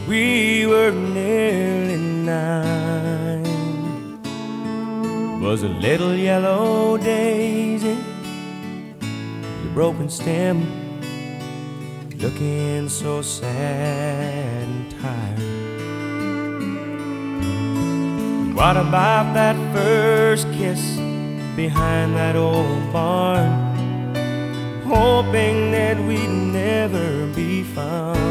we were nearly 9. Was a little yellow daisy, the broken stem, looking so sad and tired. What about that first kiss behind that old barn, hoping that we'd never be found?